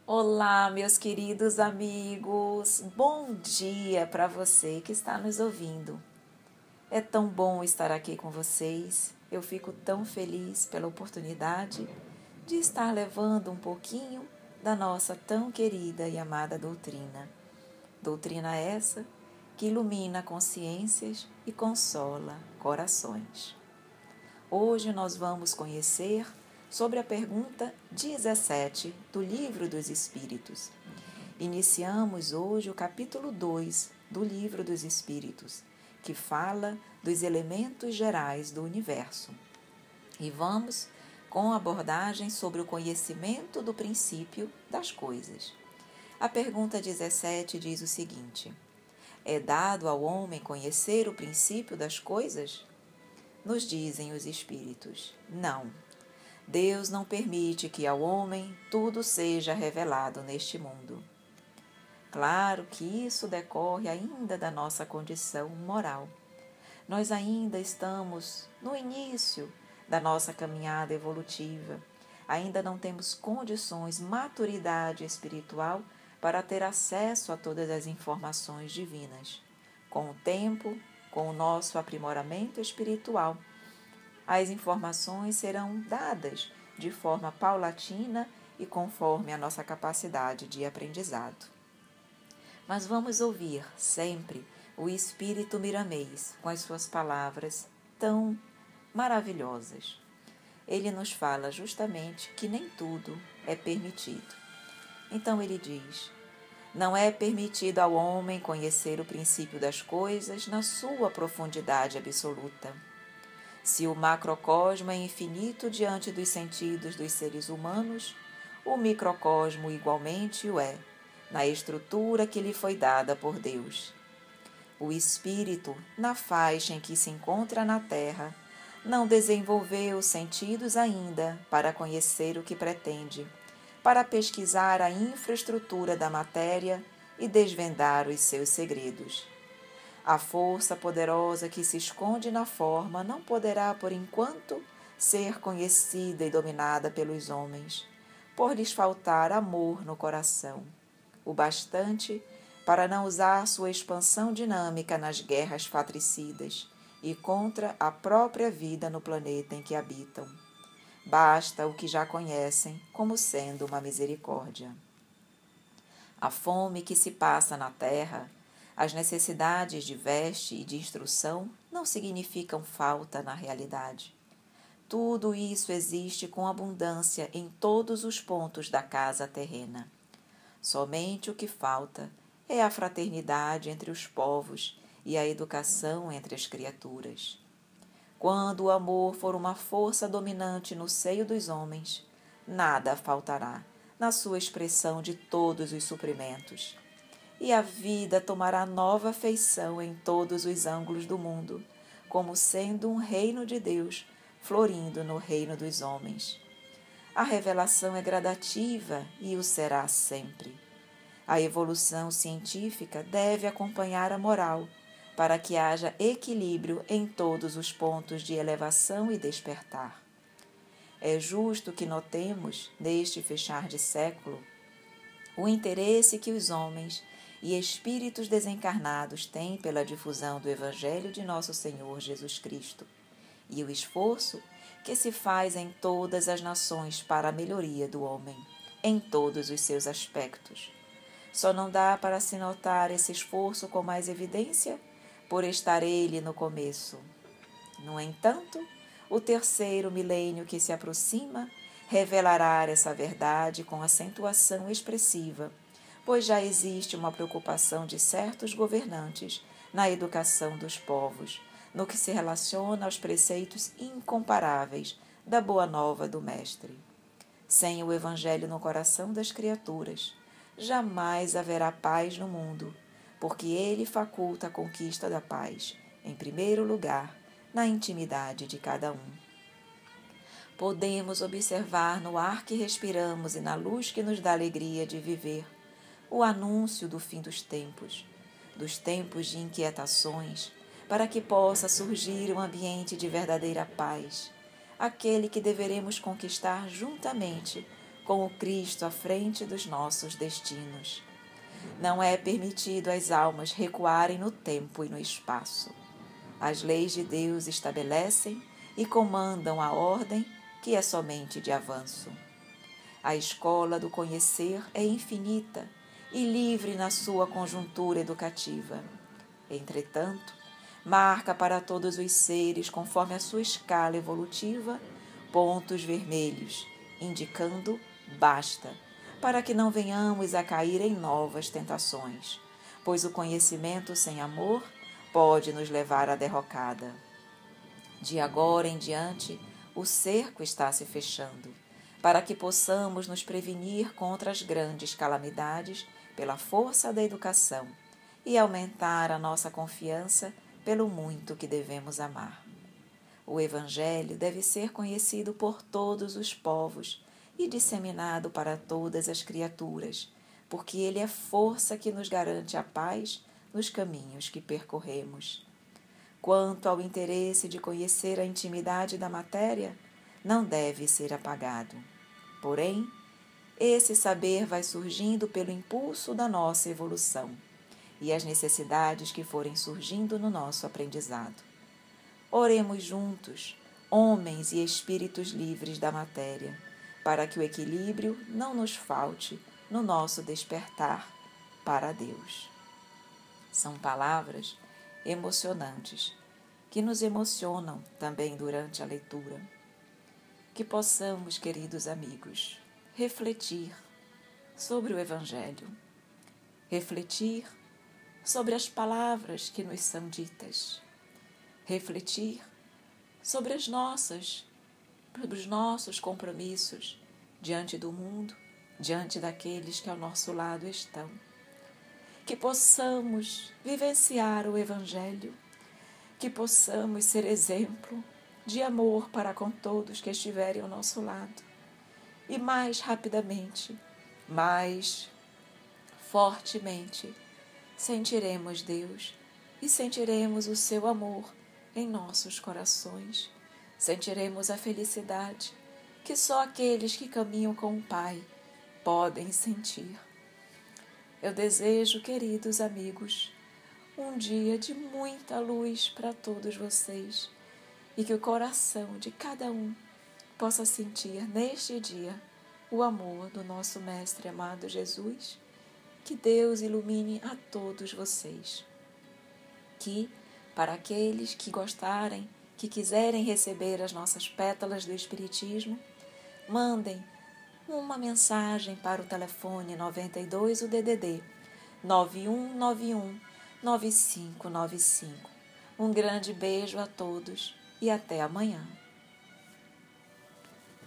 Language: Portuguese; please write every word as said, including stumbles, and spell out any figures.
Olá, meus queridos amigos. Bom dia para você que está nos ouvindo. É tão bom estar aqui com vocês. Eu fico tão feliz pela oportunidade de estar levando um pouquinho da nossa tão querida e amada doutrina. Doutrina essa que ilumina consciências e consola corações. Hoje nós vamos conhecer sobre a pergunta dezessete do Livro dos Espíritos. Iniciamos hoje o capítulo dois do Livro dos Espíritos, que fala dos elementos gerais do universo. E vamos com abordagem sobre o conhecimento do princípio das coisas. A pergunta dezessete diz o seguinte: é dado ao homem conhecer o princípio das coisas? Nos dizem os Espíritos: não. Deus não permite que ao homem tudo seja revelado neste mundo. Claro que isso decorre ainda da nossa condição moral. Nós ainda estamos no início da nossa caminhada evolutiva. Ainda não temos condições, maturidade espiritual para ter acesso a todas as informações divinas. Com o tempo, com o nosso aprimoramento espiritual, as informações serão dadas de forma paulatina e conforme a nossa capacidade de aprendizado. Mas vamos ouvir sempre o Espírito Miramês com as suas palavras tão maravilhosas. Ele nos fala justamente que nem tudo é permitido. Então ele diz: não é permitido ao homem conhecer o princípio das coisas na sua profundidade absoluta. Se o macrocosmo é infinito diante dos sentidos dos seres humanos, o microcosmo igualmente o é, na estrutura que lhe foi dada por Deus. O espírito, na faixa em que se encontra na Terra, não desenvolveu sentidos ainda para conhecer o que pretende, para pesquisar a infraestrutura da matéria e desvendar os seus segredos. A força poderosa que se esconde na forma não poderá, por enquanto, ser conhecida e dominada pelos homens, por lhes faltar amor no coração, o bastante para não usar sua expansão dinâmica nas guerras fratricidas e contra a própria vida no planeta em que habitam. Basta o que já conhecem como sendo uma misericórdia. A fome que se passa na terra, as necessidades de veste e de instrução não significam falta na realidade. Tudo isso existe com abundância em todos os pontos da casa terrena. Somente o que falta é a fraternidade entre os povos e a educação entre as criaturas. Quando o amor for uma força dominante no seio dos homens, nada faltará na sua expressão de todos os suprimentos. E a vida tomará nova feição em todos os ângulos do mundo, como sendo um reino de Deus florindo no reino dos homens. A revelação é gradativa e o será sempre. A evolução científica deve acompanhar a moral, para que haja equilíbrio em todos os pontos de elevação e despertar. É justo que notemos, neste fechar de século, o interesse que os homens e espíritos desencarnados têm pela difusão do Evangelho de nosso Senhor Jesus Cristo e o esforço que se faz em todas as nações para a melhoria do homem, em todos os seus aspectos. Só não dá para se notar esse esforço com mais evidência por estar ele no começo. No entanto, o terceiro milênio que se aproxima revelará essa verdade com acentuação expressiva, pois já existe uma preocupação de certos governantes na educação dos povos, no que se relaciona aos preceitos incomparáveis da Boa Nova do Mestre. Sem o Evangelho no coração das criaturas, jamais haverá paz no mundo, porque ele faculta a conquista da paz, em primeiro lugar, na intimidade de cada um. Podemos observar no ar que respiramos e na luz que nos dá alegria de viver o anúncio do fim dos tempos, dos tempos de inquietações, para que possa surgir um ambiente de verdadeira paz, aquele que deveremos conquistar juntamente com o Cristo à frente dos nossos destinos. Não é permitido às almas recuarem no tempo e no espaço. As leis de Deus estabelecem e comandam a ordem que é somente de avanço. A escola do conhecer é infinita e livre na sua conjuntura educativa. Entretanto, marca para todos os seres, conforme a sua escala evolutiva, pontos vermelhos, indicando basta, para que não venhamos a cair em novas tentações, pois o conhecimento sem amor pode nos levar à derrocada. De agora em diante, o cerco está se fechando, para que possamos nos prevenir contra as grandes calamidades pela força da educação e aumentar a nossa confiança pelo muito que devemos amar. O Evangelho deve ser conhecido por todos os povos e disseminado para todas as criaturas, porque ele é força que nos garante a paz nos caminhos que percorremos. Quanto ao interesse de conhecer a intimidade da matéria, não deve ser apagado. Porém, esse saber vai surgindo pelo impulso da nossa evolução e as necessidades que forem surgindo no nosso aprendizado. Oremos juntos, homens e espíritos livres da matéria, para que o equilíbrio não nos falte no nosso despertar para Deus. São palavras emocionantes, que nos emocionam também durante a leitura. Que possamos, queridos amigos, refletir sobre o Evangelho, refletir sobre as palavras que nos são ditas, refletir sobre as nossas, os nossos compromissos diante do mundo, diante daqueles que ao nosso lado estão. Que possamos vivenciar o Evangelho, que possamos ser exemplo de amor para com todos que estiverem ao nosso lado. E mais rapidamente, mais fortemente, sentiremos Deus e sentiremos o seu amor em nossos corações. Sentiremos a felicidade que só aqueles que caminham com o Pai podem sentir. Eu desejo, queridos amigos, um dia de muita luz para todos vocês e que o coração de cada um possa sentir neste dia o amor do nosso Mestre amado Jesus. Que Deus ilumine a todos vocês. Que, para aqueles que gostarem, que quiserem receber as nossas pétalas do Espiritismo, mandem uma mensagem para o telefone noventa e dois, o D D D, nove um nove um, nove cinco nove cinco. Um grande beijo a todos e até amanhã.